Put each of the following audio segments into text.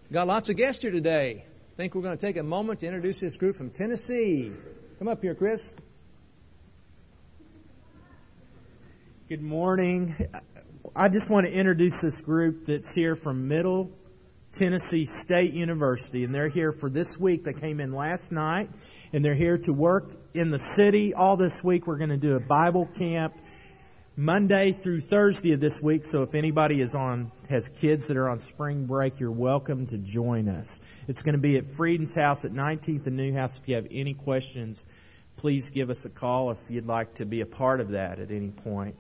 Got lots of guests here today. I think we're going to take a moment to introduce this group from Tennessee. Come up here, Chris. Good morning. I just want to introduce this group that's here from Middle Tennessee State University, and they're here for this week. They came in last night, and they're here to work in the city. All this week we're going to do a Bible camp Monday through Thursday of this week, so if anybody has kids that are on spring break, you're welcome to join us. It's going to be at Frieden's house at 19th and Newhouse. If you have any questions, please give us a call if you'd like to be a part of that at any point.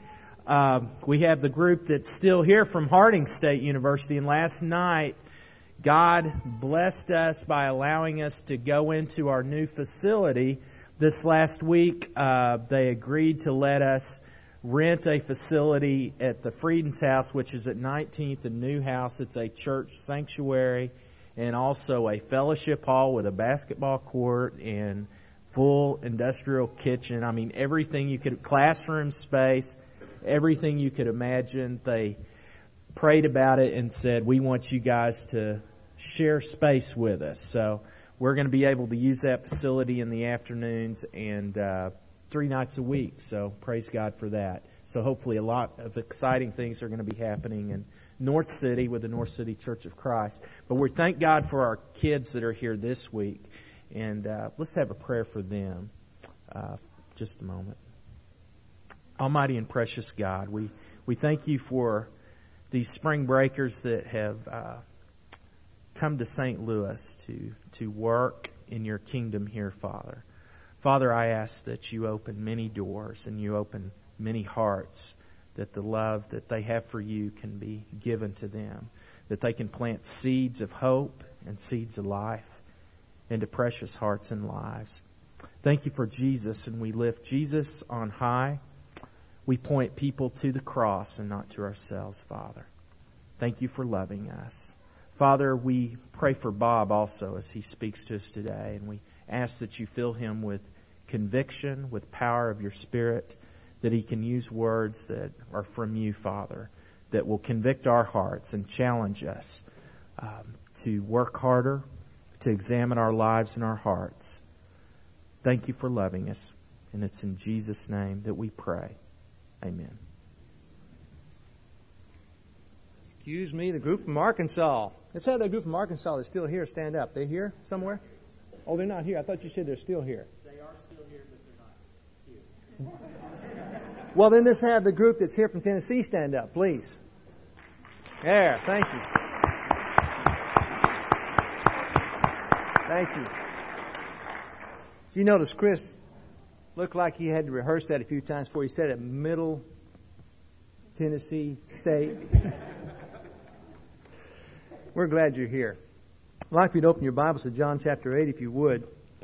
We have the group that's still here from Harding State University, and last night God blessed us by allowing us to go into our new facility. This last week, they agreed to let us rent a facility at the Frieden's house, which is at 19th and Newhouse. It's a church sanctuary and also a fellowship hall with a basketball court and full industrial kitchen. I mean, everything you could, classroom space, everything you could imagine. They prayed about it and said, we want you guys to share space with us. So we're going to be able to use that facility in the afternoons and 3 nights a week. So praise God for that. So hopefully a lot of exciting things are going to be happening in North City with the North City Church of Christ. But we thank God for our kids that are here this week. And let's have a prayer for them. Just a moment. Almighty and precious God, we thank you for these spring breakers that have come to St. Louis to work in your kingdom here, Father. Father, I ask that you open many doors and you open many hearts, that the love that they have for you can be given to them, that they can plant seeds of hope and seeds of life into precious hearts and lives. Thank you for Jesus, and we lift Jesus on high. We point people to the cross and not to ourselves, Father. Thank you for loving us. Father, we pray for Bob also as he speaks to us today, and we ask that you fill him with conviction, with power of your Spirit, that he can use words that are from you, Father, that will convict our hearts and challenge us to work harder, to examine our lives and our hearts. Thank you for loving us, and it's in Jesus' name that we pray. Amen. Excuse me, the group from Arkansas. Let's have that group from Arkansas that's still here stand up. They here somewhere? Oh, they're not here. I thought you said they're still here. They are still here, but they're not here. Well, then let's have the group that's here from Tennessee stand up, please. There, thank you. Thank you. Do you notice Chris looked like he had to rehearse that a few times before he said it? Middle Tennessee State. We're glad you're here. I'd like for you to open your Bibles to John chapter 8, if you would.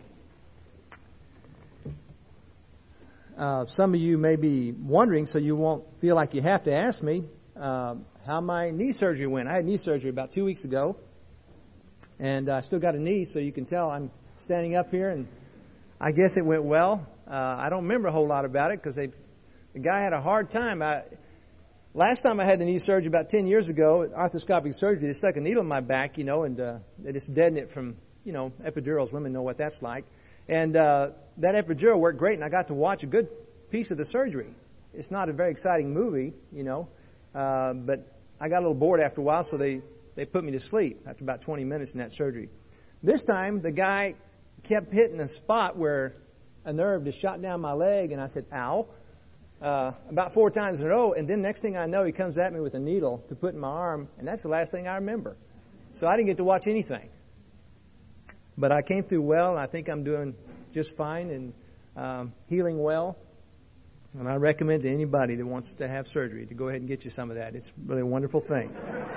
Some of you may be wondering, so you won't feel like you have to ask me, how my knee surgery went. I had knee surgery about 2 weeks ago, and I still got a knee, so you can tell I'm standing up here, and I guess it went well. I don't remember a whole lot about it because the guy had a hard time. Last time I had the knee surgery about 10 years ago, arthroscopic surgery, they stuck a needle in my back, and they just deadened it from, epidurals. Women know what that's like. And that epidural worked great, and I got to watch a good piece of the surgery. It's not a very exciting movie, but I got a little bored after a while, so they put me to sleep after about 20 minutes in that surgery. This time, the guy kept hitting a spot where a nerve just shot down my leg, and I said, ow. About 4 times in a row, and then next thing I know, he comes at me with a needle to put in my arm, and that's the last thing I remember. So I didn't get to watch anything. But I came through well, and I think I'm doing just fine and healing well. And I recommend to anybody that wants to have surgery to go ahead and get you some of that. It's really a wonderful thing.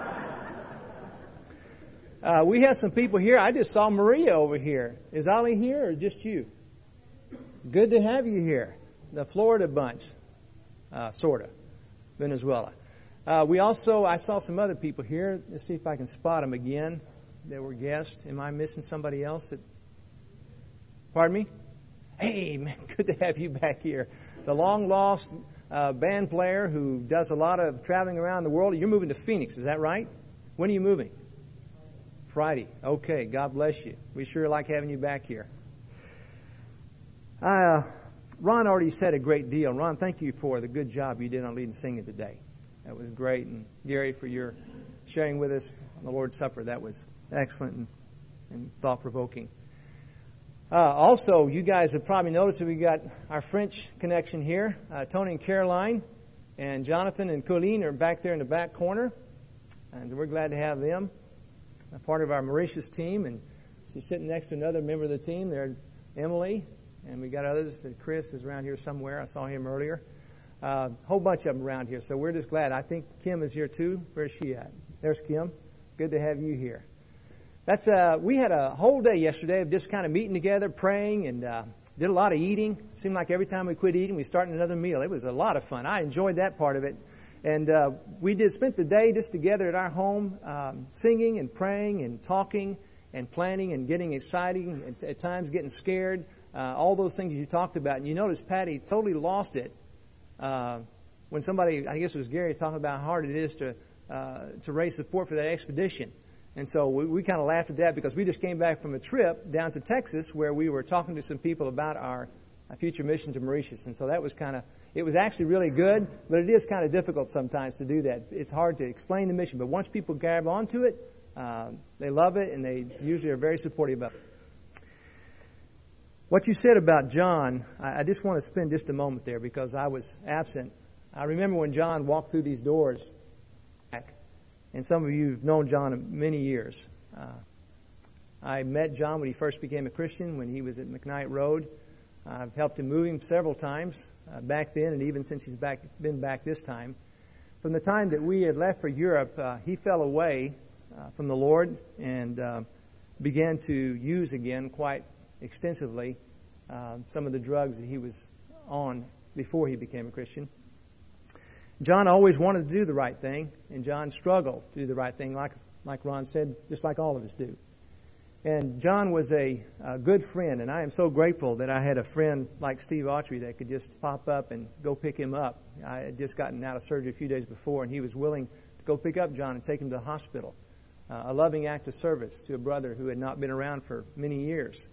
We have some people here. I just saw Maria over here. Is Ollie here or just you? Good to have you here. The Florida bunch. Sort of. Venezuela. I saw some other people here. Let's see if I can spot them again. They were guests. Am I missing somebody else? Pardon me? Hey, man, good to have you back here. The long-lost band player who does a lot of traveling around the world. You're moving to Phoenix, is that right? When are you moving? Friday. Okay, God bless you. We sure like having you back here. Ron already said a great deal. Ron, thank you for the good job you did on leading singing today. That was great. And Gary, for your sharing with us on the Lord's Supper. That was excellent and thought-provoking. Also, you guys have probably noticed that we got our French connection here. Tony and Caroline and Jonathan and Colleen are back there in the back corner. And we're glad to have them. A part of our Mauritius team. And she's sitting next to another member of the team. There's Emily. And we got others. Chris is around here somewhere. I saw him earlier. A whole bunch of them around here. So we're just glad. I think Kim is here too. Where's she at? There's Kim. Good to have you here. We had a whole day yesterday of just kind of meeting together, praying, and did a lot of eating. Seemed like every time we quit eating, we started another meal. It was a lot of fun. I enjoyed that part of it. And we spent the day just together at our home, singing and praying and talking and planning and getting exciting and at times getting scared. All those things you talked about. And you notice Patty totally lost it when somebody, I guess it was Gary, was talking about how hard it is to raise support for that expedition. And so we kind of laughed at that because we just came back from a trip down to Texas where we were talking to some people about our future mission to Mauritius. And so that was it was actually really good, but it is kind of difficult sometimes to do that. It's hard to explain the mission, but once people grab onto it, they love it and they usually are very supportive of it. What you said about John, I just want to spend just a moment there because I was absent. I remember when John walked through these doors, and some of you have known John many years. I met John when he first became a Christian, when he was at McKnight Road. I've helped him move him several times back then, and even since he's been back this time. From the time that we had left for Europe, he fell away from the Lord and began to use again quite extensively some of the drugs that he was on before he became a Christian. John always wanted to do the right thing, and John struggled to do the right thing, like Ron said, just like all of us do. And John was a good friend, and I am so grateful that I had a friend like Steve Autry that could just pop up and go pick him up. I had just gotten out of surgery a few days before, and he was willing to go pick up John and take him to the hospital. A loving act of service to a brother who had not been around for many years.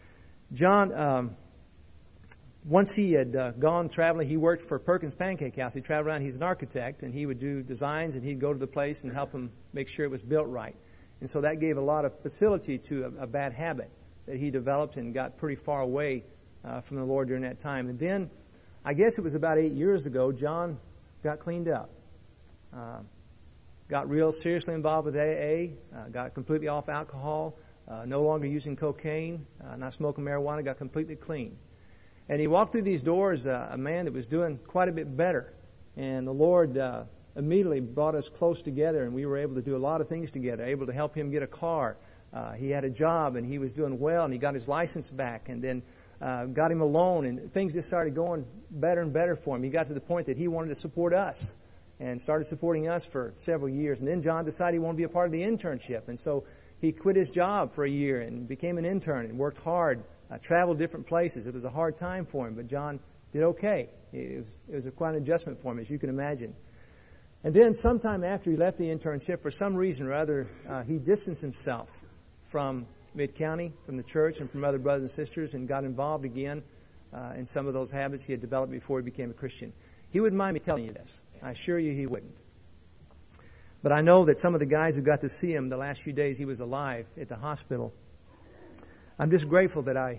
John, once he had gone traveling, he worked for Perkins Pancake House. He traveled around. He's an architect, and he would do designs, and he'd go to the place and help him make sure it was built right. And so that gave a lot of facility to a bad habit that he developed and got pretty far away from the Lord during that time. And then, I guess it was about 8 years ago, John got cleaned up. Got real seriously involved with AA, got completely off alcohol, no longer using cocaine, not smoking marijuana, got completely clean. And he walked through these doors, a man that was doing quite a bit better. And the Lord immediately brought us close together, and we were able to do a lot of things together, able to help him get a car. He had a job, and he was doing well, and he got his license back, and then got him a loan, and things just started going better and better for him. He got to the point that he wanted to support us and started supporting us for several years. And then John decided he wanted to be a part of the internship, and so he quit his job for a year and became an intern and worked hard, traveled different places. It was a hard time for him, but John did okay. It was quite an adjustment for him, as you can imagine. And then sometime after he left the internship, for some reason or other, he distanced himself from Mid-County, from the church, and from other brothers and sisters, and got involved again in some of those habits he had developed before he became a Christian. He wouldn't mind me telling you this. I assure you he wouldn't. But I know that some of the guys who got to see him the last few days he was alive at the hospital, I'm just grateful that I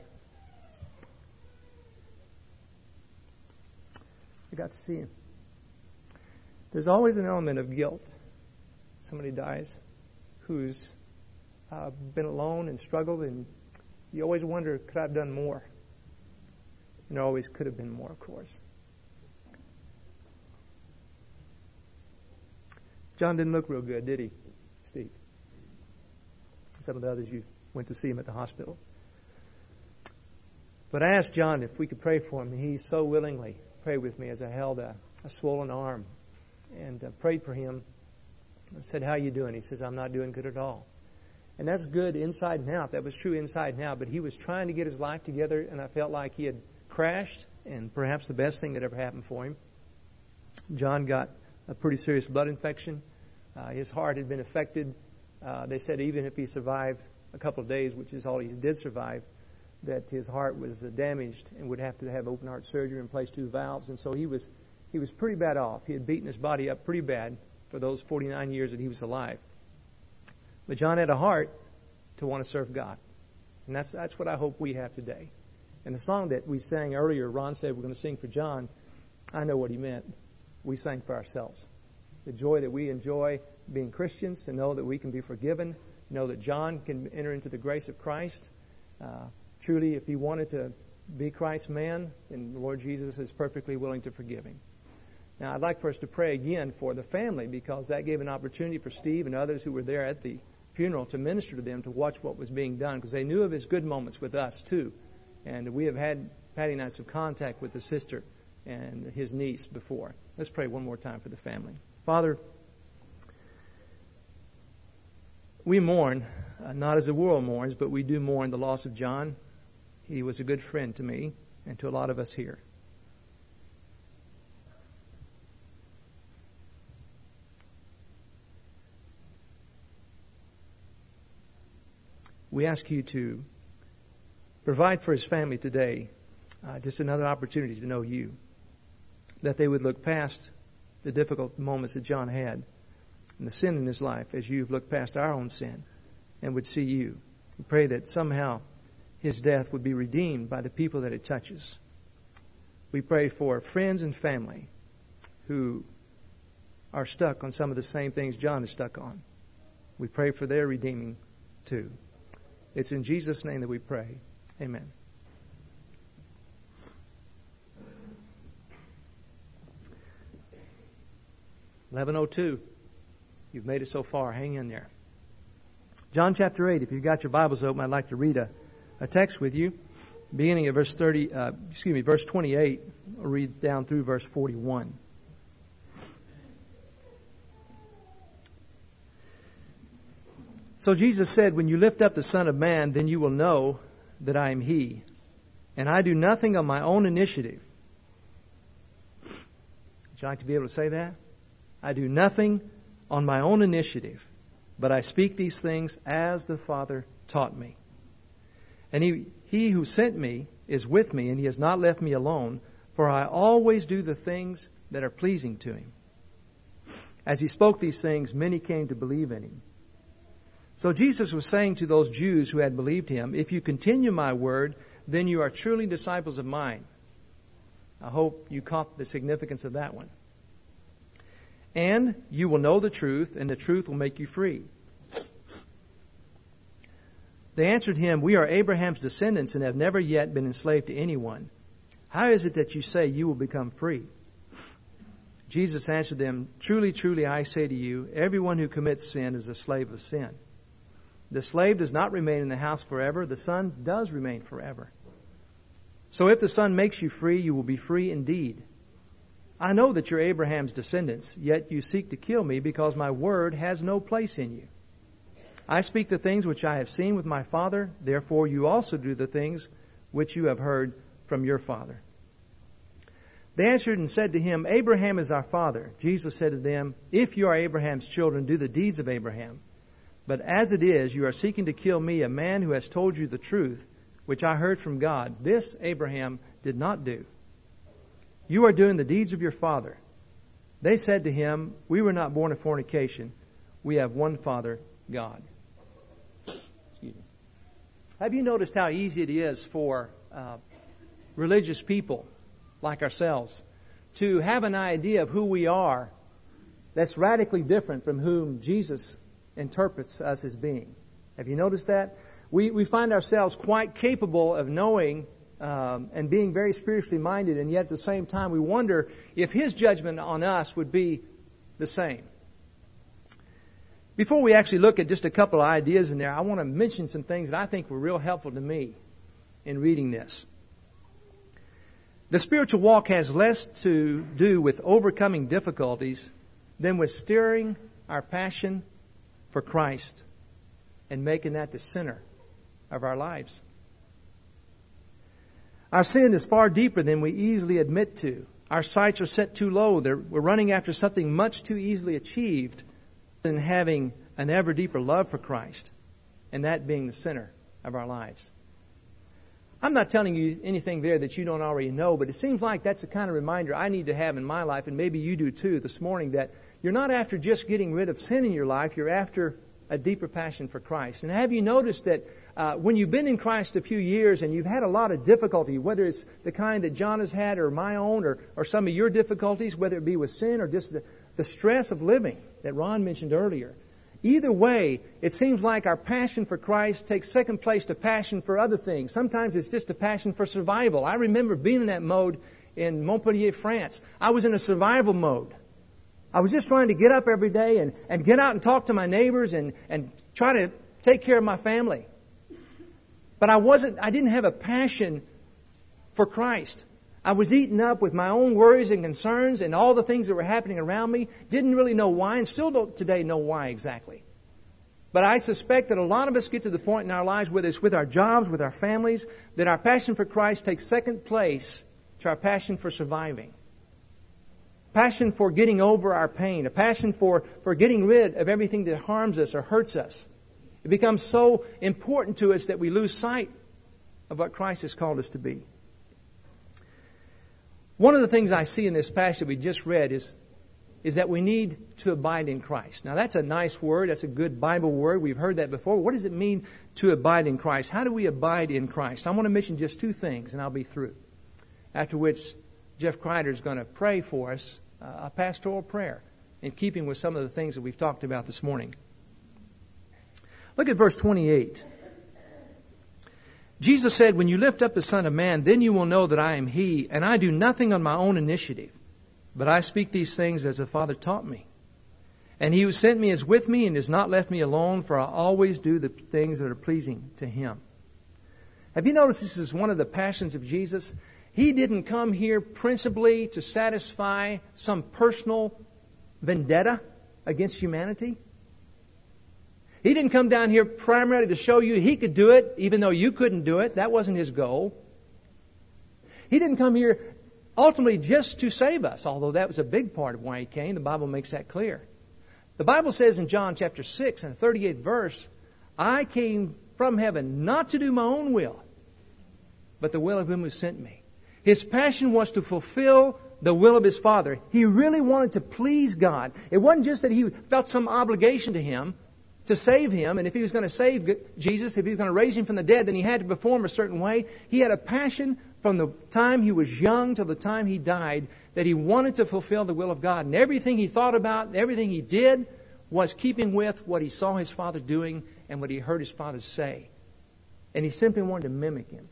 got to see him. There's always an element of guilt. Somebody dies who's been alone and struggled, and you always wonder, could I have done more? And there always could have been more, of course. John didn't look real good, did he, Steve? Some of the others, you went to see him at the hospital. But I asked John if we could pray for him, and he so willingly prayed with me as I held a swollen arm and prayed for him. I said, "How you doing?" He says, "I'm not doing good at all." And that's good inside and out. That was true inside and out. But he was trying to get his life together, and I felt like he had crashed, and perhaps the best thing that ever happened for him. John got a pretty serious blood infection. His heart had been affected They said even if he survived a couple of days, which is all he did survive, that his heart was damaged and would have to have open heart surgery and place 2 valves. And so he was pretty bad off. He had beaten his body up pretty bad for those 49 years that he was alive. But John had a heart to want to serve God. And that's what I hope we have today. And the song that we sang earlier, Ron said we're going to sing for John, I know what he meant. We sang for ourselves. The joy that we enjoy being Christians, to know that we can be forgiven, know that John can enter into the grace of Christ. Truly, if he wanted to be Christ's man, then the Lord Jesus is perfectly willing to forgive him. Now, I'd like for us to pray again for the family, because that gave an opportunity for Steve and others who were there at the funeral to minister to them, to watch what was being done, because they knew of his good moments with us, too. And we have had, Patty and I, some contact with the sister and his niece before. Let's pray one more time for the family. Father, we mourn, not as the world mourns, but we do mourn the loss of John. He was a good friend to me and to a lot of us here. We ask you to provide for his family today just another opportunity to know you, that they would look past the difficult moments that John had and the sin in his life as you've looked past our own sin, and would see you. We pray that somehow his death would be redeemed by the people that it touches. We pray for friends and family who are stuck on some of the same things John is stuck on. We pray for their redeeming too. It's in Jesus' name that we pray. Amen. (11:02). You've made it so far. Hang in there. John chapter 8. If you've got your Bibles open, I'd like to read a text with you, beginning at verse 28. I'll read down through verse 41. So Jesus said, "When you lift up the Son of Man, then you will know that I am He, and I do nothing on my own initiative." Would you like to be able to say that? I do nothing on my own initiative, but I speak these things as the Father taught me. And he who sent me is with me, and He has not left me alone, for I always do the things that are pleasing to Him. As He spoke these things, many came to believe in Him. So Jesus was saying to those Jews who had believed Him, "If you continue my word, then you are truly disciples of mine." I hope you caught the significance of that one. "And you will know the truth, and the truth will make you free." They answered Him, "We are Abraham's descendants and have never yet been enslaved to anyone. How is it that you say you will become free?" Jesus answered them, "Truly, truly, I say to you, everyone who commits sin is a slave of sin. The slave does not remain in the house forever. The Son does remain forever. So if the Son makes you free, you will be free indeed. I know that you're Abraham's descendants, yet you seek to kill me because my word has no place in you. I speak the things which I have seen with my Father, therefore you also do the things which you have heard from your father." They answered and said to Him, "Abraham is our father." Jesus said to them, "If you are Abraham's children, do the deeds of Abraham. But as it is, you are seeking to kill me, a man who has told you the truth, which I heard from God. This Abraham did not do. You are doing the deeds of your father." They said to Him, "We were not born of fornication. We have one Father, God." Excuse me. Have you noticed how easy it is for religious people like ourselves to have an idea of who we are that's radically different from whom Jesus interprets us as being? Have you noticed that? We find ourselves quite capable of knowing and being very spiritually minded, and yet at the same time we wonder if His judgment on us would be the same. Before we actually look at just a couple of ideas in there, I want to mention some things that I think were real helpful to me in reading this. The spiritual walk has less to do with overcoming difficulties than with steering our passion for Christ and making that the center of our lives. Our sin is far deeper than we easily admit to. Our sights are set too low. We're running after something much too easily achieved than having an ever deeper love for Christ, and that being the center of our lives. I'm not telling you anything there that you don't already know, but it seems like that's the kind of reminder I need to have in my life, and maybe you do too this morning, that you're not after just getting rid of sin in your life, you're after a deeper passion for Christ. And have you noticed that when you've been in Christ a few years and you've had a lot of difficulty, whether it's the kind that John has had or my own or some of your difficulties, whether it be with sin or just the stress of living that Ron mentioned earlier, either way, it seems like our passion for Christ takes second place to passion for other things. Sometimes it's just a passion for survival. I remember being in that mode in Montpellier, France. I was in a survival mode. I was just trying to get up every day and get out and talk to my neighbors and try to take care of my family. But I didn't have a passion for Christ. I was eaten up with my own worries and concerns and all the things that were happening around me. Didn't really know why, and still don't today know why exactly. But I suspect that a lot of us get to the point in our lives, whether it's with our jobs, with our families, that our passion for Christ takes second place to our passion for surviving. Passion for getting over our pain. A passion for getting rid of everything that harms us or hurts us. It becomes so important to us that we lose sight of what Christ has called us to be. One of the things I see in this passage we just read is that we need to abide in Christ. Now that's a nice word. That's a good Bible word. We've heard that before. What does it mean to abide in Christ? How do we abide in Christ? I want to mention just two things and I'll be through. After which Jeff Kreider is going to pray for us a pastoral prayer in keeping with some of the things that we've talked about this morning. Look at verse 28. Jesus said, "When you lift up the Son of Man, then you will know that I am He, and I do nothing on my own initiative, but I speak these things as the Father taught me. And He who sent me is with me and has not left me alone, for I always do the things that are pleasing to Him." Have you noticed this is one of the passions of Jesus? He didn't come here principally to satisfy some personal vendetta against humanity. He didn't come down here primarily to show you He could do it, even though you couldn't do it. That wasn't His goal. He didn't come here ultimately just to save us, although that was a big part of why He came. The Bible makes that clear. The Bible says in John chapter 6 and the 38th verse, "I came from heaven not to do my own will, but the will of Him who sent me." His passion was to fulfill the will of His Father. He really wanted to please God. It wasn't just that He felt some obligation to Him to save Him, and if He was going to save Jesus, if He was going to raise Him from the dead, then He had to perform a certain way. He had a passion from the time He was young till the time He died that He wanted to fulfill the will of God. And everything He thought about, everything He did was keeping with what He saw His Father doing and what He heard His Father say. And He simply wanted to mimic Him.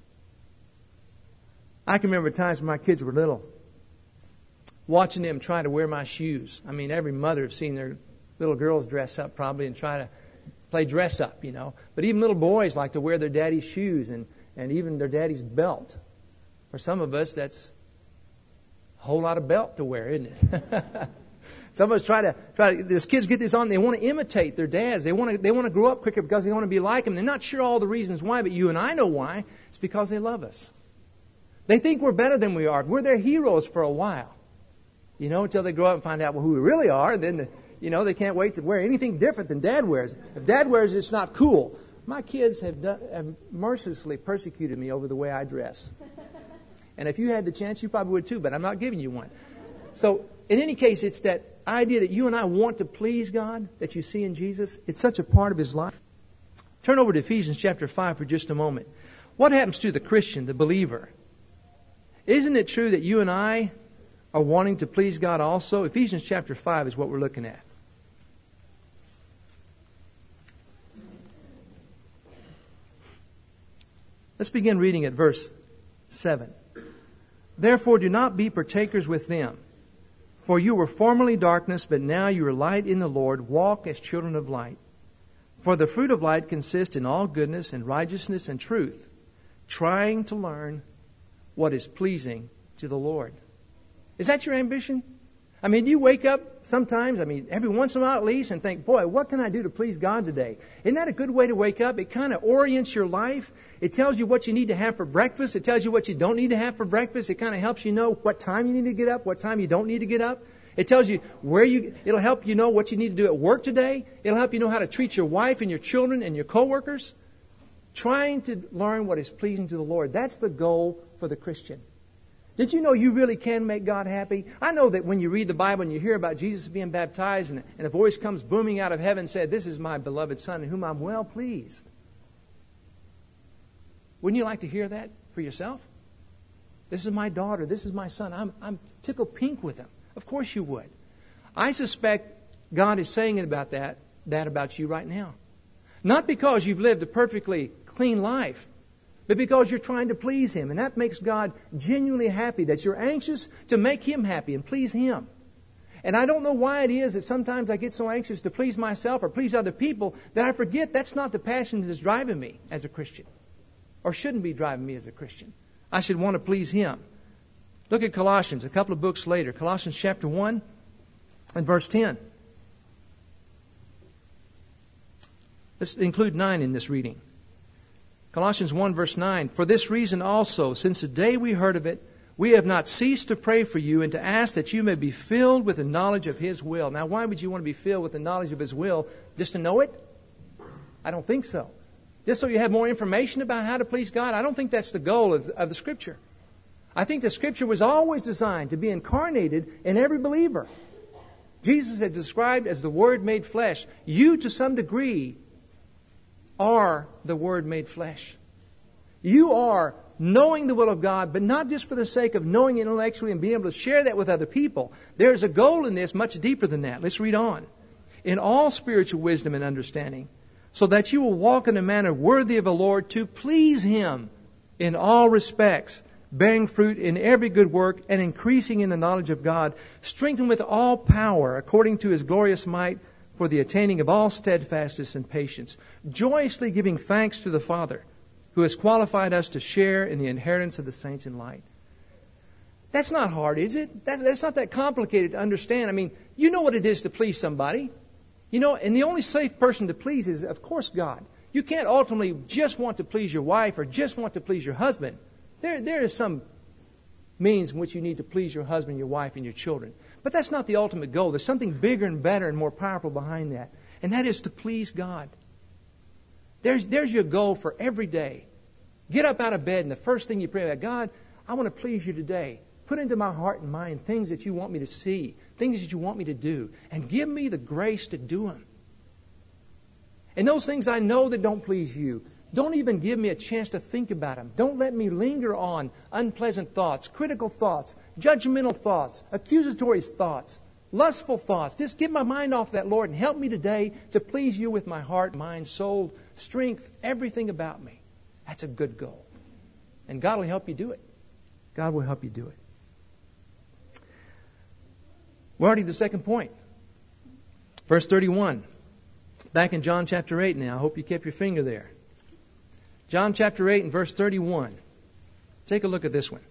I can remember times when my kids were little, watching them try to wear my shoes. I mean, every mother has seen their little girls dress up probably and try to play dress up, you know. But even little boys like to wear their daddy's shoes and even their daddy's belt. For some of us, that's a whole lot of belt to wear, isn't it? Some of us try to, these kids get this on, they want to imitate their dads. They want to grow up quicker because they want to be like them. They're not sure all the reasons why, but you and I know why. It's because they love us. They think we're better than we are. We're their heroes for a while. You know, until they grow up and find out who we really are. And then, they can't wait to wear anything different than Dad wears. If Dad wears it, it's not cool. My kids have mercilessly persecuted me over the way I dress. And if you had the chance, you probably would too, but I'm not giving you one. So, in any case, it's that idea that you and I want to please God that you see in Jesus. It's such a part of His life. Turn over to Ephesians chapter 5 for just a moment. What happens to the Christian, the believer? Isn't it true that you and I are wanting to please God also? Ephesians chapter 5 is what we're looking at. Let's begin reading at verse 7. "Therefore do not be partakers with them. For you were formerly darkness, but now you are light in the Lord. Walk as children of light. For the fruit of light consists in all goodness and righteousness and truth, trying to learn what is pleasing to the Lord." Is that your ambition? I mean, do you wake up sometimes, every once in a while at least, and think, boy, what can I do to please God today? Isn't that a good way to wake up? It kind of orients your life. It tells you what you need to have for breakfast. It tells you what you don't need to have for breakfast. It kind of helps you know what time you need to get up, what time you don't need to get up. It tells you it'll help you know what you need to do at work today. It'll help you know how to treat your wife and your children and your coworkers. Trying to learn what is pleasing to the Lord. That's the goal for the Christian. Did you know you really can make God happy? I know that when you read the Bible and you hear about Jesus being baptized and a voice comes booming out of heaven and said, "This is my beloved Son in whom I'm well pleased." Wouldn't you like to hear that for yourself? This is my daughter. This is my son. I'm tickled pink with him. Of course you would. I suspect God is saying about that about you right now. Not because you've lived a perfectly clean life, but because you're trying to please Him. And that makes God genuinely happy, that you're anxious to make Him happy and please Him. And I don't know why it is that sometimes I get so anxious to please myself or please other people that I forget that's not the passion that's driving me as a Christian, or shouldn't be driving me as a Christian. I should want to please Him. Look at Colossians, a couple of books later. Colossians chapter 1 and verse 10. Let's include 9 in this reading. Colossians 1 verse 9. For this reason also, since the day we heard of it, we have not ceased to pray for you and to ask that you may be filled with the knowledge of His will. Now, why would you want to be filled with the knowledge of His will? Just to know it? I don't think so. Just so you have more information about how to please God? I don't think that's the goal of the Scripture. I think the Scripture was always designed to be incarnated in every believer. Jesus had described as the Word made flesh. You, to some degree, are the Word made flesh. You are knowing the will of God, but not just for the sake of knowing it intellectually and being able to share that with other people. There's a goal in this much deeper than that. Let's read on. In all spiritual wisdom and understanding, so that you will walk in a manner worthy of the Lord, to please Him in all respects, bearing fruit in every good work and increasing in the knowledge of God, strengthened with all power according to His glorious might, for the attaining of all steadfastness and patience, joyously giving thanks to the Father, who has qualified us to share in the inheritance of the saints in light. That's not hard, is it? That's not that complicated to understand. I mean, you know what it is to please somebody. You know, and the only safe person to please is, of course, God. You can't ultimately just want to please your wife or just want to please your husband. There is some means in which you need to please your husband, your wife, and your children. But that's not the ultimate goal. There's something bigger and better and more powerful behind that. And that is to please God. There's your goal for every day. Get up out of bed and the first thing you pray about, God, I want to please you today. Put into my heart and mind things that you want me to see, things that you want me to do, and give me the grace to do them. And those things I know that don't please you, don't even give me a chance to think about them. Don't let me linger on unpleasant thoughts, critical thoughts, judgmental thoughts, accusatory thoughts, lustful thoughts. Just get my mind off that, Lord, and help me today to please you with my heart, mind, soul, strength, everything about me. That's a good goal. And God will help you do it. God will help you do it. We're already at the second point. Verse 31. Back in John chapter 8 now. I hope you kept your finger there. John chapter 8 and verse 31. Take a look at this one.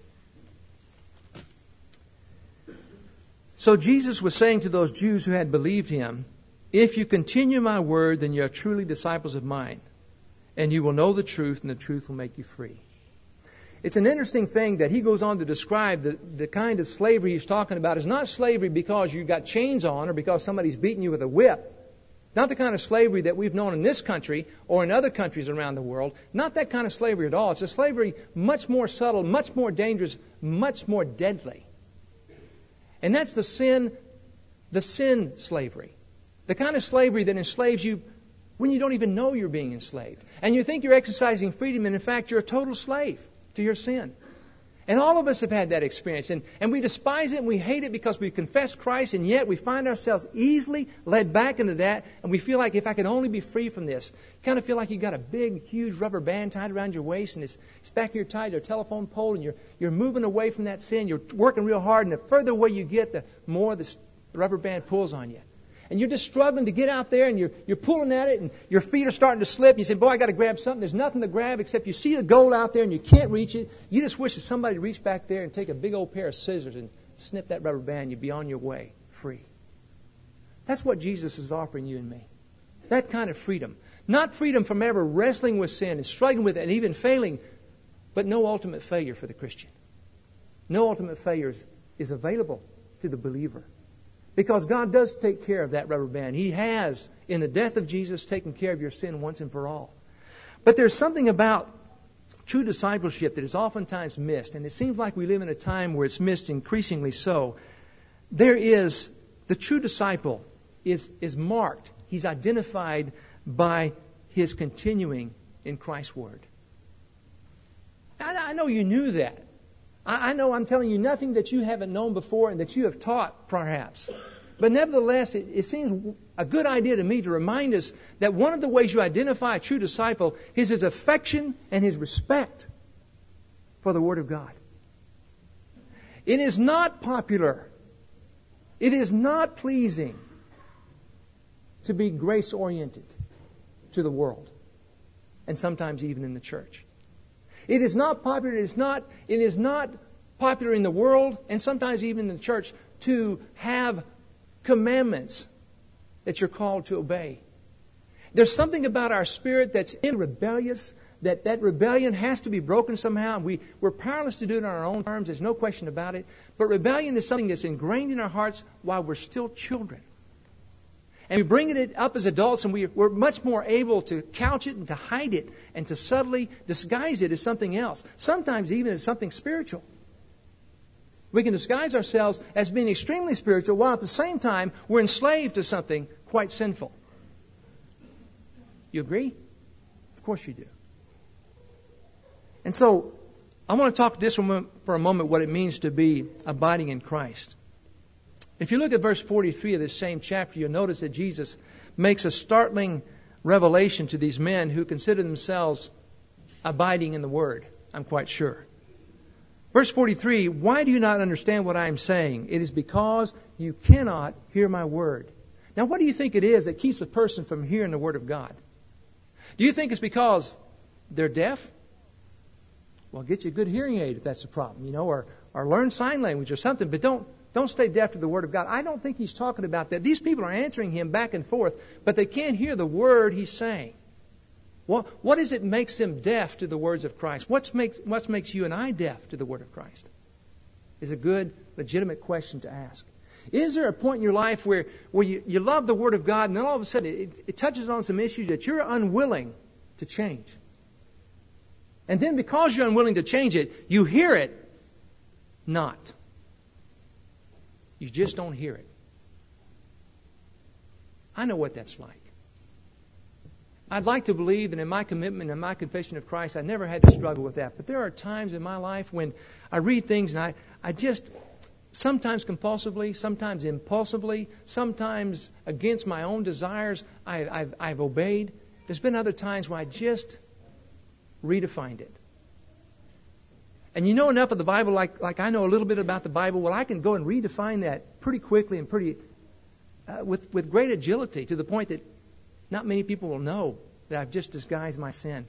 So Jesus was saying to those Jews who had believed Him, if you continue my word, then you are truly disciples of mine, and you will know the truth, and the truth will make you free. It's an interesting thing that He goes on to describe the kind of slavery He's talking about is not slavery because you got chains on or because somebody's beating you with a whip. Not the kind of slavery that we've known in this country or in other countries around the world. Not that kind of slavery at all. It's a slavery much more subtle, much more dangerous, much more deadly. And that's the sin slavery. The kind of slavery that enslaves you when you don't even know you're being enslaved. And you think you're exercising freedom, and in fact you're a total slave to your sin. And all of us have had that experience. And we despise it and we hate it because we confess Christ, and yet we find ourselves easily led back into that, and we feel like if I could only be free from this. You kind of feel like you got a big, huge rubber band tied around your waist, and it's back here tied to a telephone pole, and you're moving away from that sin. You're working real hard, and the further away you get, the more the rubber band pulls on you. And you're just struggling to get out there, and you're pulling at it, and your feet are starting to slip. You say, boy, I got to grab something. There's nothing to grab except you see the goal out there, and you can't reach it. You just wish that somebody would reach back there and take a big old pair of scissors and snip that rubber band. You'd be on your way, free. That's what Jesus is offering you and me. That kind of freedom. Not freedom from ever wrestling with sin and struggling with it and even failing, but no ultimate failure for the Christian. No ultimate failure is available to the believer. Because God does take care of that rubber band. He has, in the death of Jesus, taken care of your sin once and for all. But there's something about true discipleship that is oftentimes missed, and it seems like we live in a time where it's missed increasingly so. The true disciple is marked. He's identified by his continuing in Christ's Word. I know you knew that. I know I'm telling you nothing that you haven't known before and that you have taught, perhaps. But nevertheless, it seems a good idea to me to remind us that one of the ways you identify a true disciple is his affection and his respect for the Word of God. It is not popular. It is not pleasing to be grace-oriented to the world, and sometimes even in the church. It is not popular. It is not popular in the world, and sometimes even in the church, to have commandments that you're called to obey. There's something about our spirit that's rebellious, that rebellion has to be broken somehow. We're powerless to do it on our own terms. There's no question about it. But rebellion is something that's ingrained in our hearts while we're still children. And we bring it up as adults, and we're much more able to couch it and to hide it and to subtly disguise it as something else. Sometimes even as something spiritual. We can disguise ourselves as being extremely spiritual while at the same time we're enslaved to something quite sinful. You agree? Of course you do. And so, I want to talk this for a moment what it means to be abiding in Christ. If you look at verse 43 of this same chapter, you'll notice that Jesus makes a startling revelation to these men who consider themselves abiding in the Word, I'm quite sure. Verse 43, why do you not understand what I am saying? It is because you cannot hear my word. Now, what do you think it is that keeps a person from hearing the Word of God? Do you think it's because they're deaf? Well, get you a good hearing aid if that's the problem, or learn sign language or something, but don't stay deaf to the Word of God. I don't think he's talking about that. These people are answering him back and forth, but they can't hear the word he's saying. Well, what is it makes them deaf to the words of Christ? What makes you and I deaf to the Word of Christ? Is a good, legitimate question to ask. Is there a point in your life where you love the Word of God and then all of a sudden it touches on some issues that you're unwilling to change? And then because you're unwilling to change it, you hear it not. You just don't hear it. I know what that's like. I'd like to believe that in my commitment and my confession of Christ, I never had to struggle with that. But there are times in my life when I read things and I just, sometimes compulsively, sometimes impulsively, sometimes against my own desires, I've obeyed. There's been other times where I just redefined it. And you know enough of the Bible, like I know a little bit about the Bible, well, I can go and redefine that pretty quickly and with great agility to the point that not many people will know that I've just disguised my sin.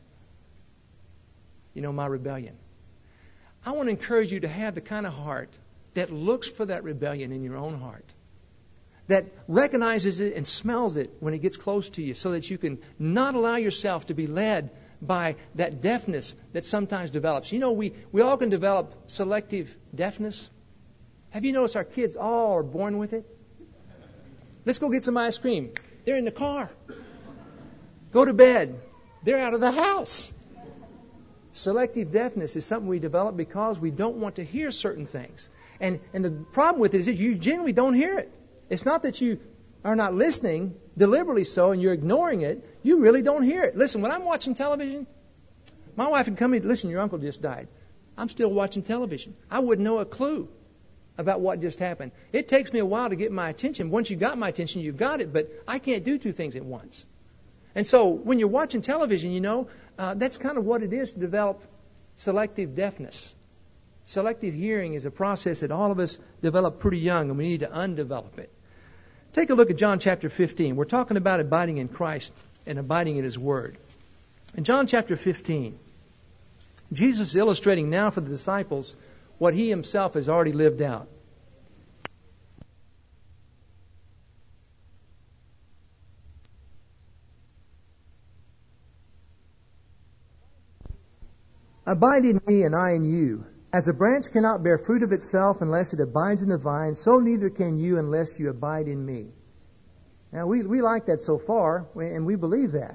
My rebellion. I want to encourage you to have the kind of heart that looks for that rebellion in your own heart. That recognizes it and smells it when it gets close to you so that you can not allow yourself to be led by that deafness that sometimes develops. We all can develop selective deafness. Have you noticed our kids all are born with it? Let's go get some ice cream. They're in the car. Go to bed. They're out of the house. Selective deafness is something we develop because we don't want to hear certain things. And the problem with it is that you genuinely don't hear it. It's not that you are not listening deliberately so and you're ignoring it. You really don't hear it. Listen, when I'm watching television, my wife would come in, listen, your uncle just died. I'm still watching television. I wouldn't know a clue about what just happened. It takes me a while to get my attention. Once you got my attention, you've got it, but I can't do two things at once. And so when you're watching television, that's kind of what it is to develop selective deafness. Selective hearing is a process that all of us develop pretty young, and we need to undevelop it. Take a look at John chapter 15. We're talking about abiding in Christ and abiding in His Word. In John chapter 15, Jesus is illustrating now for the disciples what He Himself has already lived out. Abide in me and I in you. As a branch cannot bear fruit of itself unless it abides in the vine, so neither can you unless you abide in me. Now, we like that so far, and we believe that.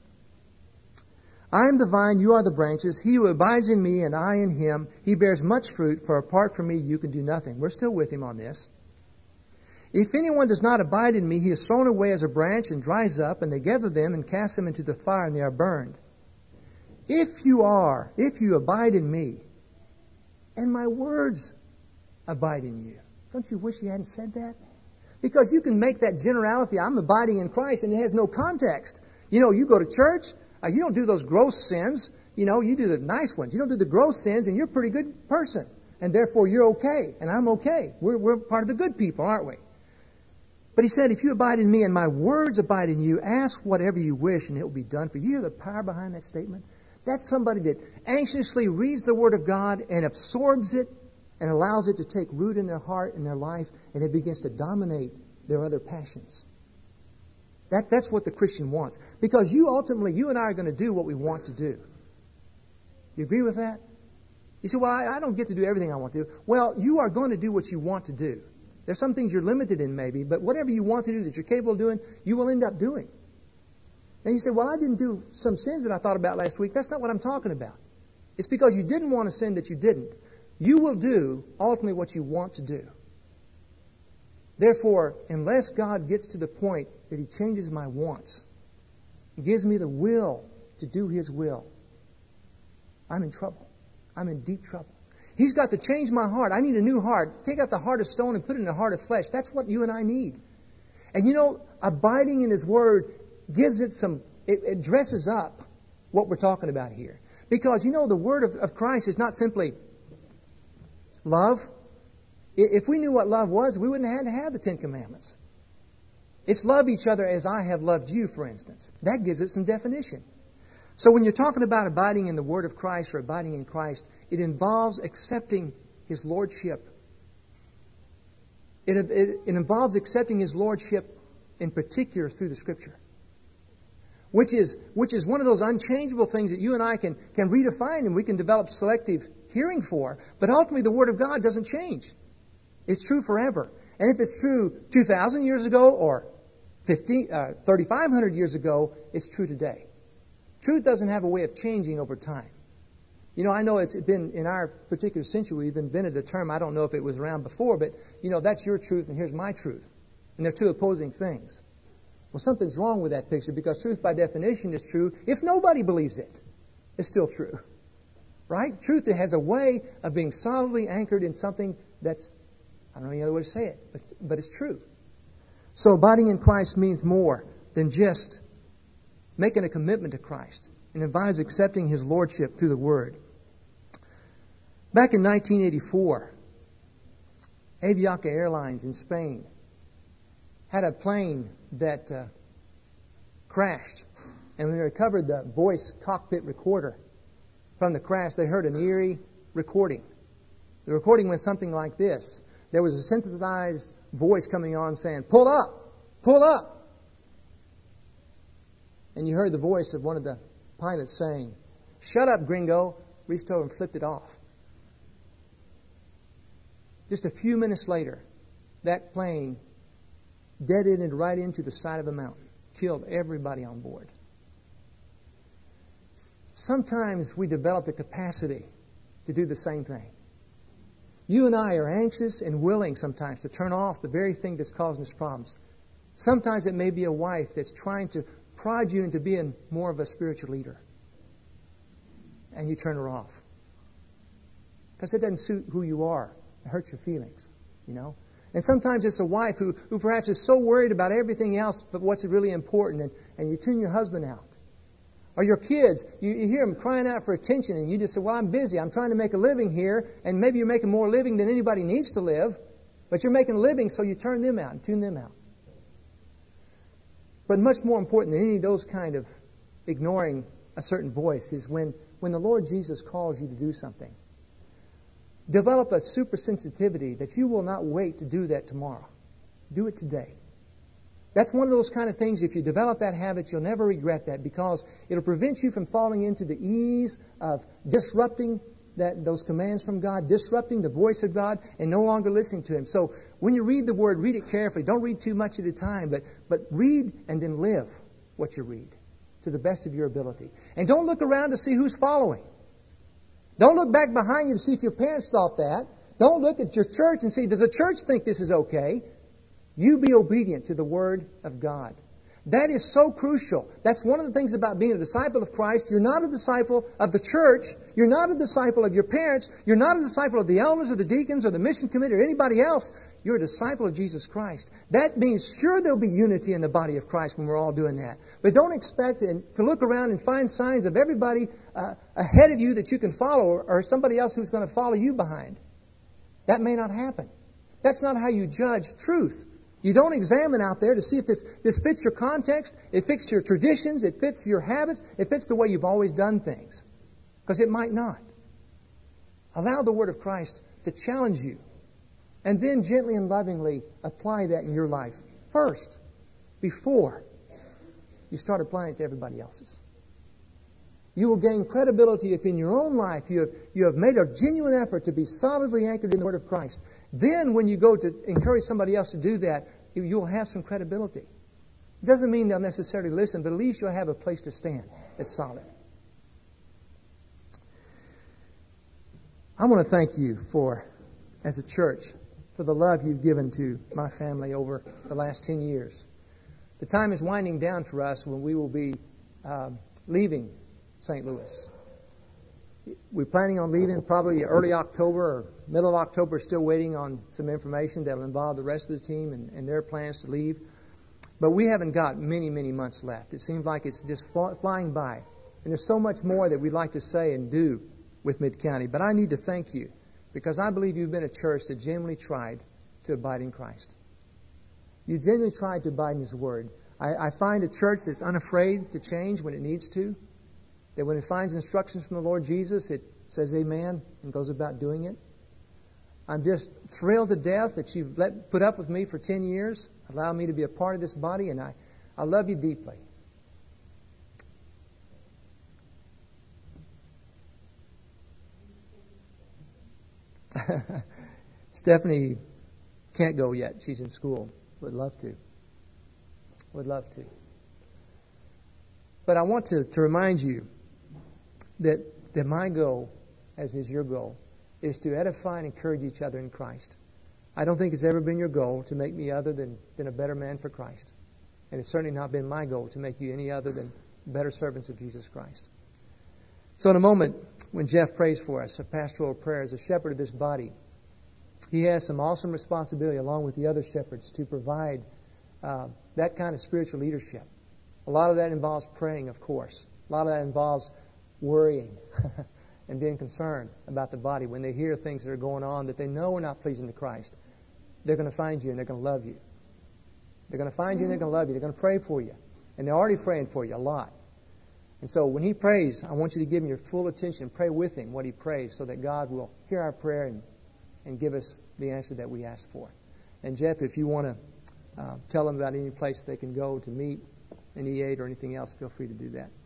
I am the vine, you are the branches. He who abides in me and I in him, he bears much fruit, for apart from me you can do nothing. We're still with him on this. If anyone does not abide in me, he is thrown away as a branch and dries up, and they gather them and cast them into the fire, and they are burned. If you abide in me, and my words abide in you. Don't you wish you hadn't said that? Because you can make that generality, I'm abiding in Christ, and it has no context. You go to church, you don't do those gross sins. You do the nice ones. You don't do the gross sins, and you're a pretty good person. And therefore, you're okay, and I'm okay. We're part of the good people, aren't we? But he said, if you abide in me and my words abide in you, ask whatever you wish, and it will be done for you. You hear the power behind that statement? That's somebody that anxiously reads the Word of God and absorbs it and allows it to take root in their heart and their life, and it begins to dominate their other passions. That's what the Christian wants. Because you and I are going to do what we want to do. You agree with that? You say, well, I don't get to do everything I want to do. Well, you are going to do what you want to do. There's some things you're limited in maybe, but whatever you want to do that you're capable of doing, you will end up doing. Now you say, well, I didn't do some sins that I thought about last week. That's not what I'm talking about. It's because you didn't want to sin that you didn't. You will do ultimately what you want to do. Therefore, unless God gets to the point that He changes my wants, He gives me the will to do His will, I'm in trouble. I'm in deep trouble. He's got to change my heart. I need a new heart. Take out the heart of stone and put it in a heart of flesh. That's what you and I need. And abiding in His Word gives it it dresses up what we're talking about here. Because, the Word of Christ is not simply love. If we knew what love was, we wouldn't have had to have the Ten Commandments. It's love each other as I have loved you, for instance. That gives it some definition. So when you're talking about abiding in the Word of Christ or abiding in Christ, it involves accepting His Lordship. It involves accepting His Lordship in particular through the Scripture. Which is one of those unchangeable things that you and I can redefine and we can develop selective hearing for. But ultimately the Word of God doesn't change. It's true forever. And if it's true 2,000 years ago or 3,500 years ago, it's true today. Truth doesn't have a way of changing over time. I know it's been, in our particular century, we've invented a term, I don't know if it was around before, but, that's your truth and here's my truth. And they're two opposing things. Well, something's wrong with that picture because truth by definition is true. If nobody believes it, it's still true. Right? Truth has a way of being solidly anchored in something that's, I don't know any other way to say it, but it's true. So abiding in Christ means more than just making a commitment to Christ. It involves accepting His Lordship through the Word. Back in 1984, Avianca Airlines in Spain had a plane that crashed. And when they recovered the voice cockpit recorder from the crash, they heard an eerie recording. The recording went something like this. There was a synthesized voice coming on saying, "Pull up! Pull up!" And you heard the voice of one of the pilots saying, "Shut up, gringo," reached over and flipped it off. Just a few minutes later, that plane dead-ended right into the side of a mountain, killed everybody on board. Sometimes we develop the capacity to do the same thing. You and I are anxious and willing sometimes to turn off the very thing that's causing us problems. Sometimes it may be a wife that's trying to prod you into being more of a spiritual leader. And you turn her off. Because it doesn't suit who you are. It hurts your feelings, And sometimes it's a wife who perhaps is so worried about everything else but what's really important, and you tune your husband out. Or your kids, you hear them crying out for attention, and you just say, "Well, I'm busy. I'm trying to make a living here," and maybe you're making more living than anybody needs to live, but you're making a living, so you turn them out and tune them out. But much more important than any of those kind of ignoring a certain voice is when the Lord Jesus calls you to do something. Develop a super sensitivity that you will not wait to do that tomorrow. Do it today. That's one of those kind of things, if you develop that habit, you'll never regret that because it'll prevent you from falling into the ease of disrupting those commands from God, disrupting the voice of God, and no longer listening to Him. So when you read the Word, read it carefully. Don't read too much at a time, but read and then live what you read to the best of your ability. And don't look around to see who's following. Don't look back behind you to see if your parents thought that. Don't look at your church and see, does the church think this is okay? You be obedient to the Word of God. That is so crucial. That's one of the things about being a disciple of Christ. You're not a disciple of the church. You're not a disciple of your parents. You're not a disciple of the elders or the deacons or the mission committee or anybody else. You're a disciple of Jesus Christ. That means sure there'll be unity in the body of Christ when we're all doing that. But don't expect to look around and find signs of everybody ahead of you that you can follow or somebody else who's going to follow you behind. That may not happen. That's not how you judge truth. You don't examine out there to see if this fits your context, it fits your traditions, it fits your habits, it fits the way you've always done things. Because it might not. Allow the Word of Christ to challenge you. And then gently and lovingly apply that in your life first, before you start applying it to everybody else's. You will gain credibility if in your own life you have made a genuine effort to be solidly anchored in the Word of Christ. Then when you go to encourage somebody else to do that, you'll have some credibility. It doesn't mean they'll necessarily listen, but at least you'll have a place to stand that's solid. I want to thank you as a church, for the love you've given to my family over the last 10 years. The time is winding down for us when we will be leaving St. Louis. We're planning on leaving probably early October or middle of October, still waiting on some information that will involve the rest of the team and their plans to leave. But we haven't got many, many months left. It seems like it's just flying by. And there's so much more that we'd like to say and do with Mid-County. But I need to thank you because I believe you've been a church that genuinely tried to abide in Christ. You genuinely tried to abide in His Word. I find a church that's unafraid to change when it needs to. That when it finds instructions from the Lord Jesus, it says amen and goes about doing it. I'm just thrilled to death that you've put up with me for 10 years, allowed me to be a part of this body, and I love you deeply. Stephanie can't go yet. She's in school. Would love to. Would love to. But I want to remind you that my goal, as is your goal, is to edify and encourage each other in Christ. I don't think it's ever been your goal to make me other than a better man for Christ. And it's certainly not been my goal to make you any other than better servants of Jesus Christ. So in a moment, when Jeff prays for us, a pastoral prayer as a shepherd of this body, he has some awesome responsibility along with the other shepherds to provide that kind of spiritual leadership. A lot of that involves praying, of course. A lot of that involves worrying and being concerned about the body. When they hear things that are going on that they know are not pleasing to Christ, they're going to find you and they're going to love you. They're going to find you and they're going to love you. They're going to pray for you. And they're already praying for you a lot. And so when he prays, I want you to give him your full attention. Pray with him what he prays so that God will hear our prayer and give us the answer that we ask for. And Jeff, if you want to tell them about any place they can go to meet, an E8 or anything else, feel free to do that.